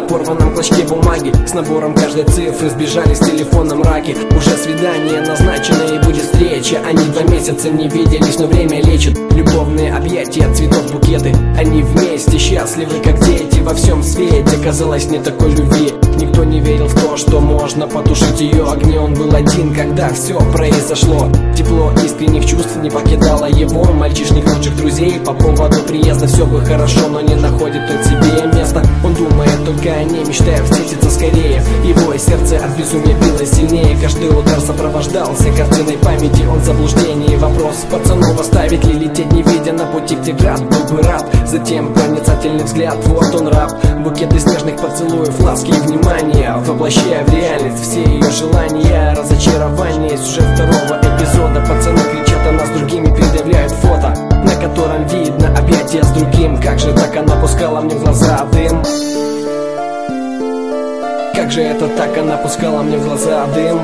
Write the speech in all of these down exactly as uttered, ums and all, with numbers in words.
порванном клочке бумаги с набором каждой цифры сбежались в телефонном раке. Уже свидание назначено и будет встреча. Они два месяца не виделись, но время лечит. Любовные объятия, цветов букеты. Они вместе счастливы, как дети. Во всем свете казалось не такой любви. Никто не верил в то, что можно потушить ее огни. Он был один, когда все произошло. Тепло искренних чувств не покидало его. Мальчишник лучших друзей. По поводу приезда все бы хорошо, но не находит он себе места. Он думает только о ней, мечтая встретиться скорее. Его сердце от безумия билось сильнее. Каждый удар сопровождался картиной памяти. Он в заблуждении. Вопрос пацанов, оставить ли лететь, не видя на пути, где град. Был бы рад. Затем проницательный взгляд, вот он раб. Букеты снежных поцелуев, ласки и внимания, воплощая в реальность все ее желания. Разочарование из уже второго эпизода. Пацаны кричат, а нас другими предъявляют фото, на котором видно объятия с другим. Как же так она пускала мне в глаза дым? Как же это так она пускала мне в глаза дым?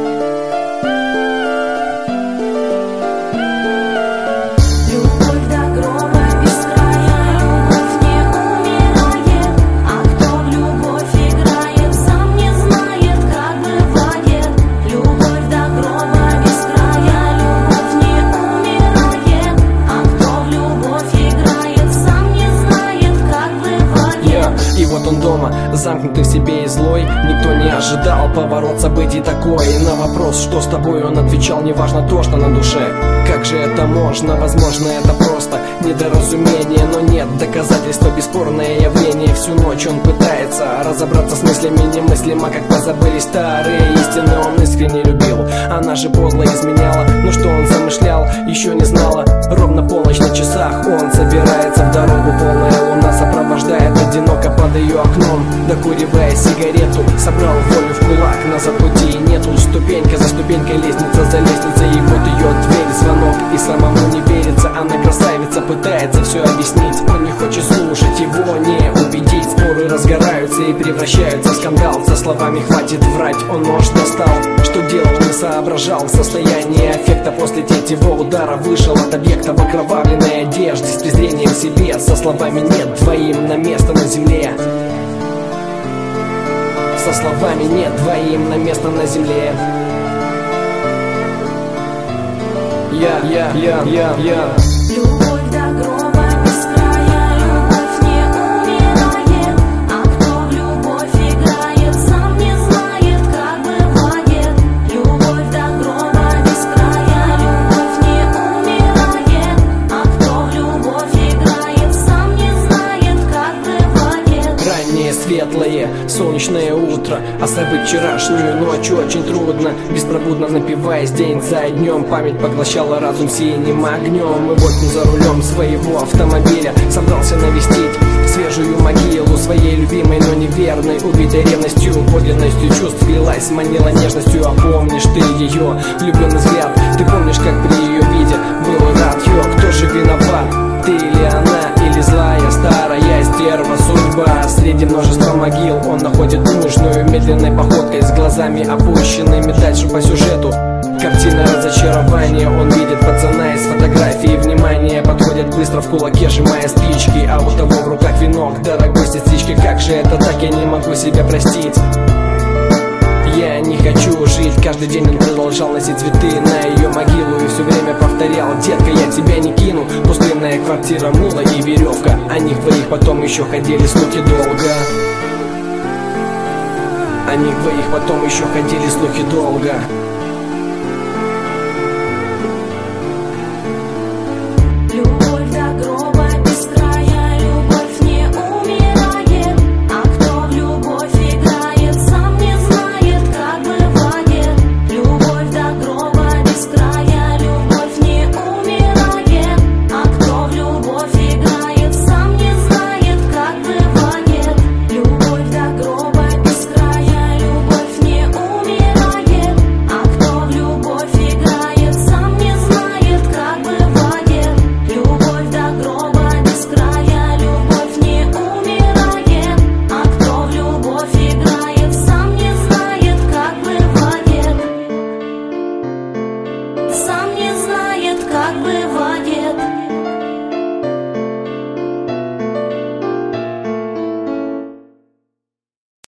И вот он дома, замкнутый в себе и злой. Никто не ожидал поворот событий такой. И на вопрос, что с тобой, он отвечал: неважно то, что на душе. Как же это можно? Возможно, это просто недоразумение, но нет доказательства, бесспорное явление. Всю ночь он пытается разобраться с мыслями немыслимо, как позабылись старые истины. Он искренне любил, она же подло изменяла. Но что он замышлял, еще не знала. Ровно полночь на часах, он собирается в дорогу. Полная луна сопровождает одиноко под ее окном. Докуривая сигарету, собрал волю в кулак. Назад пути нету, ступенька за ступенькой, лестница за лестницей. И вот ее дверь, звонок, и самому не верится. Она красавица, пытается все объяснить. Он не хочет слушать, его не убедить. Споры разгораются и превращаются в скандал. За словами хватит врать, он нож достал. Что делал, не соображал. В состоянии аффекта после третьего удара вышел от объекта в окровавленной одежде, с презрением к себе, со словами: нет двоим на место на земле. Со словами: нет двоим на место на земле. Я, я, я, я, я. Любовь до гроба без края, любовь не умирает. А кто в любовь играет, сам не знает, как бывает. Любовь до гроба без края, любовь не умирает. А кто в любовь играет, сам не знает, как бывает. Раннее светлое солнечное утро, а забыть вчерашнюю ночь очень трудно. Беспробудно напиваясь день за днем, память поглощала разум синим огнем. И вот он за рулем своего автомобиля собрался навестить свежую могилу своей любимой, но неверной. Убитой ревностью, подлинностью чувств влилась, манила нежностью. А помнишь ты ее влюбленный взгляд? Ты помнишь, как при ее виде был рад? Йо, кто же виноват? Ты или она, или злая старая стерва судьба? Среди множества могил он находит нужную, медленной походкой, с глазами опущенными. Дальше по сюжету картина разочарования. Он видит пацана из фотографии, внимание подходит быстро в кулаке, сжимая спички, а у того в руках венок дорогой сестрички. Как же это так, я не могу себя простить. Я не хочу жить. Каждый день он продолжал носить цветы на ее могилу и все время повторял: детка, я тебя не кину. Пустынная квартира, мула и веревка. О них двоих потом еще ходили слухи долго. О них двоих потом еще ходили слухи долго.